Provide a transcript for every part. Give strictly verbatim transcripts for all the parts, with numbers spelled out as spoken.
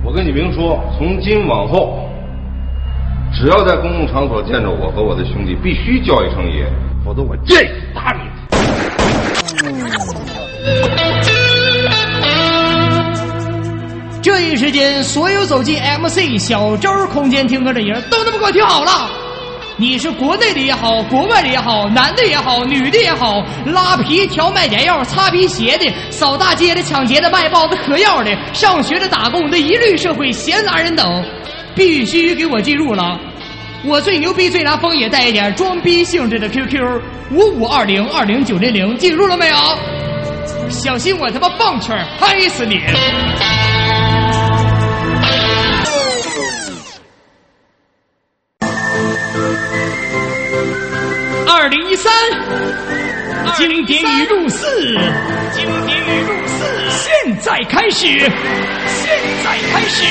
我跟你明说，从今往后，只要在公共场所见着我和我的兄弟，必须叫一声爷，否则我见你打你。 这一时间，所有走进 M C 小周空间听歌的人都他妈给我听好了！你是国内的也好，国外的也好，男的也好，女的也好，拉皮、调卖点药、擦皮鞋的、扫大街的、抢劫的、卖报的、嗑药的、上学的、打工的，一律社会闲杂人等，必须给我记住了。我最牛逼，最拿风也带一点装逼性质的 Q Q 五五二零二零九零零，记住了没有？小心我他妈棒圈拍死你！二零一三，经典语录四，经典语录四，现在开始，现在开始。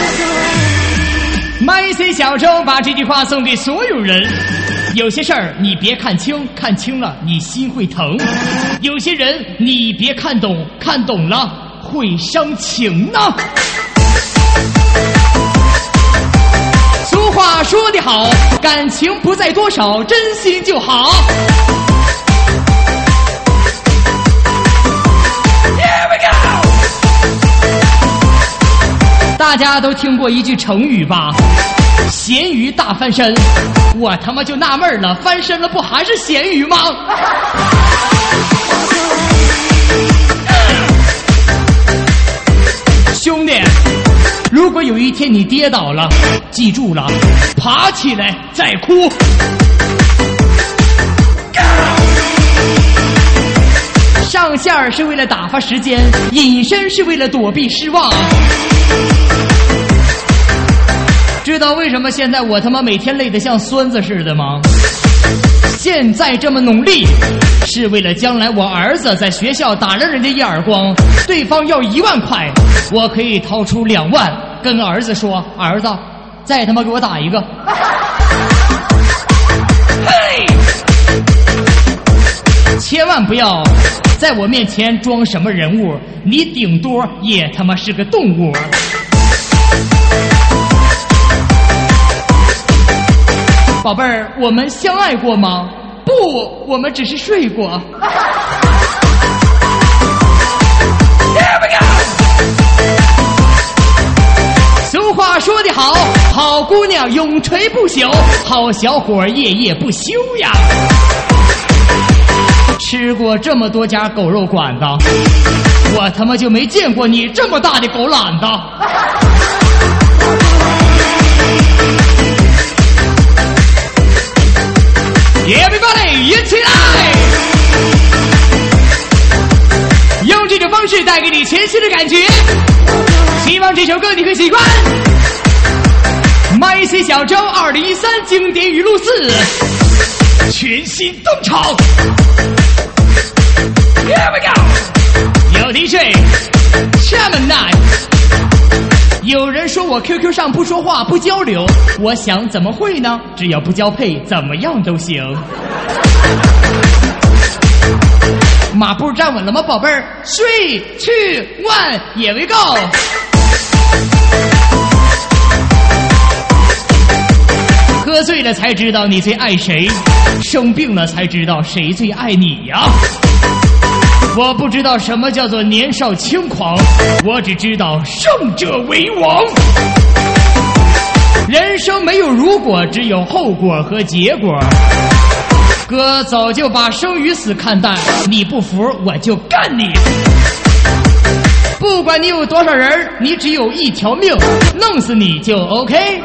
麦 C 小周把这句话送给所有人：有些事儿你别看清，看清了你心会疼；有些人你别看懂，看懂了会伤情呢。俗话说得好，感情不在多少，真心就好。Here we go！ 大家都听过一句成语吧？咸鱼大翻身。我他妈就纳闷了，翻身了不还是咸鱼吗？兄弟，如果有一天你跌倒了，记住了，爬起来再哭。上线儿是为了打发时间，隐身是为了躲避失望。知道为什么现在我他妈每天累得像孙子似的吗？现在这么努力，是为了将来我儿子在学校打了人家一耳光，对方要一万块，我可以掏出两万，跟儿子说：“儿子，再他妈给我打一个。”嘿，千万不要在我面前装什么人物，你顶多也他妈是个动物。宝贝儿，我们相爱过吗？不，我们只是睡过。Here we go！ 俗话说得好，好姑娘永垂不朽，好小伙夜夜不休呀。吃过这么多家狗肉馆子，我他妈就没见过你这么大的狗懒子。Everybody， 一起来！用这种方式带给你全新的感觉，希望这首歌你会喜欢。麦 C 小周二零一三经典语录四全新登场。Here we go！ 有 D J Chairman。有人说我 Q Q 上不说话不交流，我想怎么会呢？只要不交配，怎么样都行。马步站稳了吗，宝贝儿 ？Three, two, one, here we go！ 喝醉了才知道你最爱谁，生病了才知道谁最爱你呀。我不知道什么叫做年少轻狂，我只知道胜者为王。人生没有如果，只有后果和结果。哥早就把生与死看淡，你不服我就干你。不管你有多少人，你只有一条命，弄死你就 OK。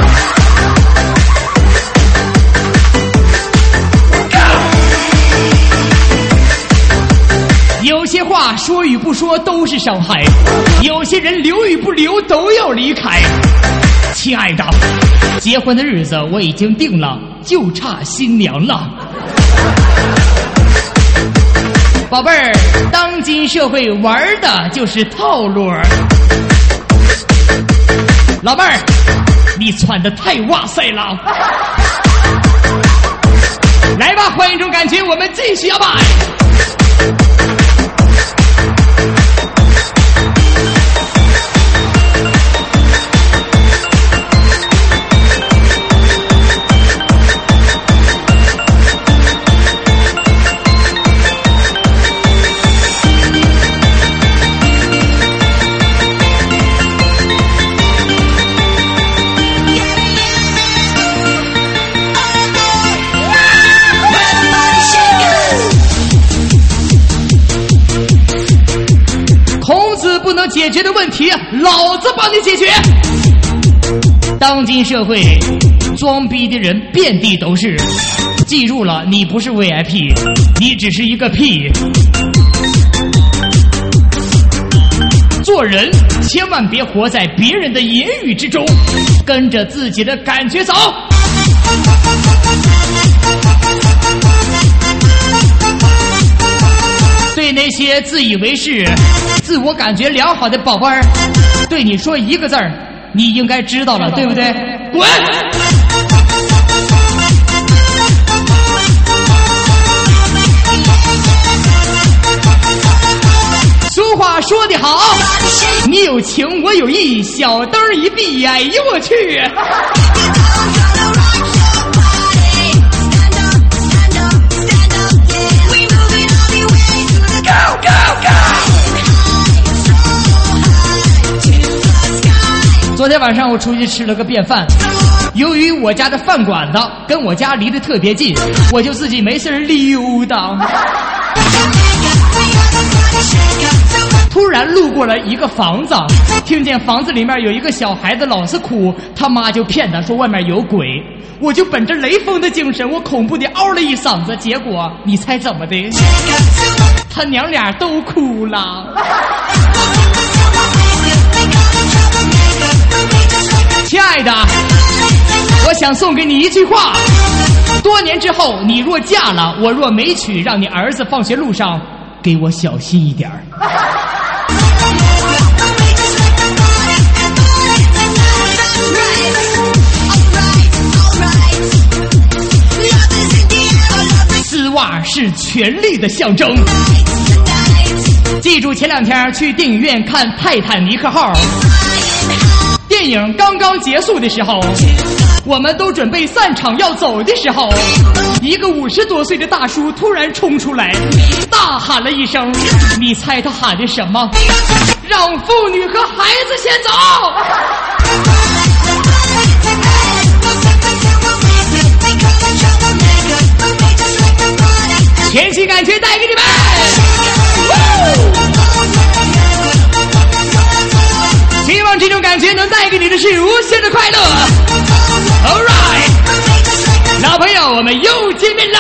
有些话说与不说都是伤害，有些人留与不留都要离开。亲爱的，结婚的日子我已经定了，就差新娘了。宝贝儿，当今社会玩的就是套路。老妹儿，你穿的太哇塞了。来吧，换一种感觉，我们继续摇摆。 老子帮你解决。当今社会装逼的人遍地都是，记住了，你不是 V I P， 你只是一个屁。做人千万别活在别人的言语之中，跟着自己的感觉走。对那些自以为是、自我感觉良好的宝贝儿，对你说一个字儿，你应该知道了，对不对？滚！俗话说得好，你有情我有意，小灯一闭，哎呦我去！昨天晚上我出去吃了个便饭，由于我家的饭馆子跟我家离得特别近，我就自己没事溜达。突然路过了一个房子，听见房子里面有一个小孩子老是哭，他妈就骗他说外面有鬼。我就本着雷锋的精神，我恐怖的嗷了一嗓子，结果你猜怎么的？他娘俩都哭了。亲爱的，我想送给你一句话：多年之后，你若嫁了，我若没娶，让你儿子放学路上给我小心一点儿。丝袜是权力的象征。记住前两天去电影院看《泰坦尼克号》，电影刚刚结束的时候，我们都准备散场要走的时候，一个五十多岁的大叔突然冲出来，大喊了一声，你猜他喊的什么？让妇女和孩子先走。前期感觉带给你们。希望这种感觉能带给你的是无限的快乐。All right， 老朋友，我们又见面啦！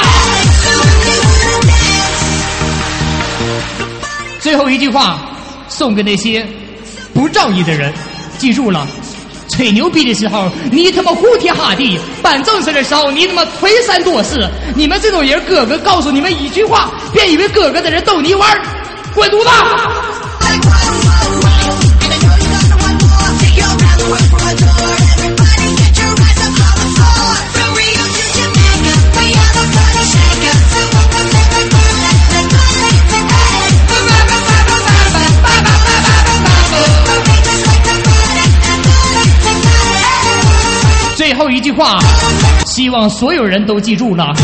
最后一句话送给那些不仗义的人，记住了，吹牛逼的时候你他妈呼天哈地，办正事的时候你他妈推三躲四。你们这种人，哥哥告诉你们一句话，别以为哥哥在这逗你玩，滚犊子！最后一句话，希望所有人都记住了。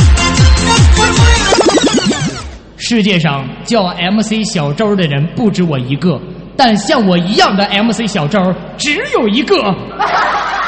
世界上叫 M C 小周的人不止我一个，但像我一样的 M C 小周只有一个。